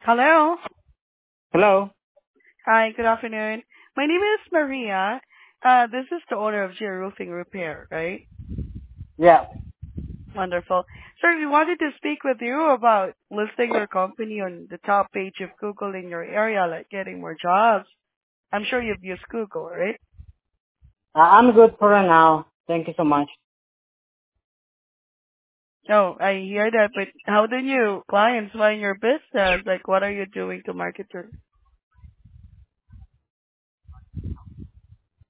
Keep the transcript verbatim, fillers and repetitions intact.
Hello. Hello? Hi, good afternoon. My name is Maria. Uh, this is the owner of J Roofing Repair, right? Yeah. Wonderful. Sir, we wanted to speak with you about listing your company on the top page of Google in your area, like getting more jobs. I'm sure you've used Google, right? Uh, I'm good for now. Thank you so much. No, I hear that, but how do you clients find your business? Like, what are you doing to market your